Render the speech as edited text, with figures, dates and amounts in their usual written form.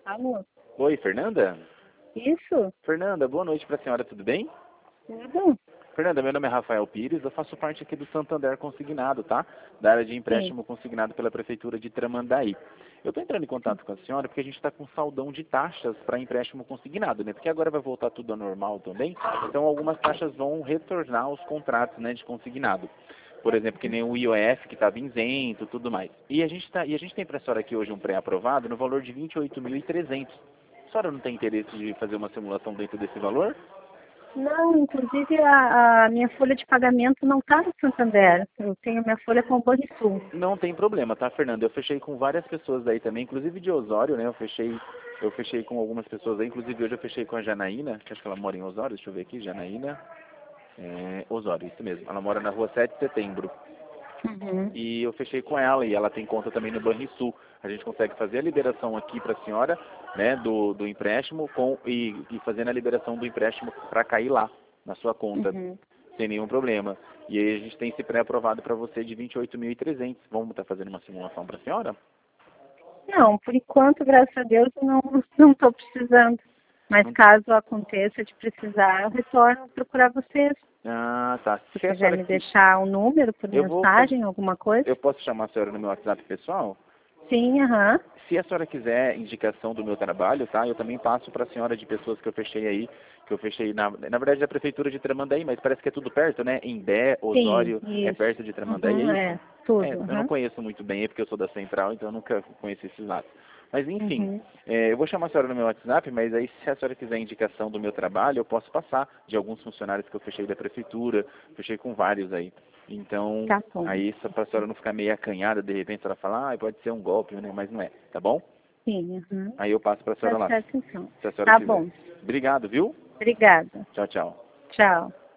Alô? Oi, Fernanda? Isso? Fernanda, boa noite para a senhora, tudo bem? Tudo? Fernanda, meu nome é Rafael Pires, eu faço parte aqui do Santander Consignado, tá? Da área de Sim. empréstimo consignado pela Prefeitura de Tramandaí. Eu estou entrando em contato com a senhora porque a gente está com saldão de taxas para empréstimo consignado, né? Porque agora vai voltar tudo ao normal também, então algumas taxas vão retornar aos contratos, né, de consignado. Por exemplo, que nem o IOF que estava isento, tudo mais. E a gente tem para a senhora aqui hoje um pré-aprovado no valor de 28.300. A senhora não tem interesse de fazer uma simulação dentro desse valor? Não, inclusive a minha folha de pagamento não está no Santander. Eu tenho minha folha com o Banrisul. Não tem problema, tá, Fernanda? Eu fechei com várias pessoas daí também, inclusive de Osório, né? Eu fechei com algumas pessoas aí, inclusive hoje eu fechei com a Janaína, que acho que ela mora em Osório, deixa eu ver aqui, Janaína. Osório, isso mesmo. Ela mora na rua 7 de Setembro. Uhum. E eu fechei com ela e ela tem conta também no Banrisul. A gente consegue fazer a liberação aqui para a senhora, né, do empréstimo e fazendo a liberação do empréstimo para cair lá na sua conta, Uhum. sem nenhum problema. E aí a gente tem esse pré-aprovado para você de 28.300. Vamos estar fazendo uma simulação para a senhora? Não, por enquanto, graças a Deus, eu não estou precisando. Mas Não- caso aconteça de precisar, eu retorno a procurar vocês. Ah, tá. Se Se a quiser senhora me que deixar um número por eu vou fazer, mensagem, alguma coisa. eu posso chamar a senhora no meu WhatsApp pessoal? Sim, aham. Se a senhora quiser indicação do meu trabalho, tá? Eu também passo para a senhora de pessoas que eu fechei aí, que eu fechei na verdade da prefeitura de Tramandaí, mas parece que é tudo perto, né? Imbé, Sim, Osório, é isso. perto de Tramandaí, é Uhum, isso? é, tudo. Eu não Uhum. conheço muito bem, é porque eu sou da Central, então eu nunca conheci esses lados. Mas enfim, Uhum. eu vou chamar a senhora no meu WhatsApp, mas aí se a senhora quiser indicação do meu trabalho, eu posso passar de alguns funcionários que eu fechei da prefeitura, fechei com vários aí. Então, Tá bom. aí só para a senhora não ficar meio acanhada, de repente a senhora falar, pode ser um golpe, né? Mas não é, tá bom? Sim, uhum. Aí eu passo para a Tá senhora lá, certo então. se a senhora Tá quiser. bom. Obrigado, viu? Obrigada. Tchau, tchau. Tchau.